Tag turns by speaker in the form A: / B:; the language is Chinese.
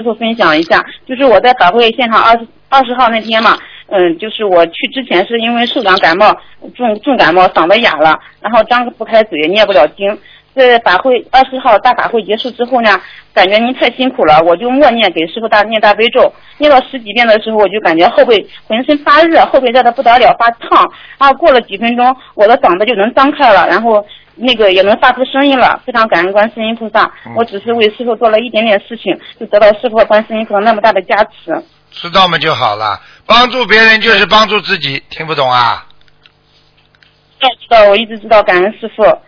A: 傅分享一下，就是我在法会现场20号那天嘛，就是我去之前是因为受感冒，重感冒，嗓子哑了，然后张不开嘴，念不了经。在法会20号大法会结束之后呢，感觉您太辛苦了，我就默念给师傅念大悲咒，念到10几遍的时候，我就感觉后背浑身发热，后背热的不得了，发烫，然后过了几分钟，我的嗓子就能张开了，然后那个也能发出声音了，非常感恩观世音菩萨。我只是为师傅做了一点点事情，就得到师傅和观世音菩萨那么大的加持。
B: 知道吗就好了，帮助别人就是帮助自己，听不懂啊？
A: 知道，我一直知道，感恩师傅。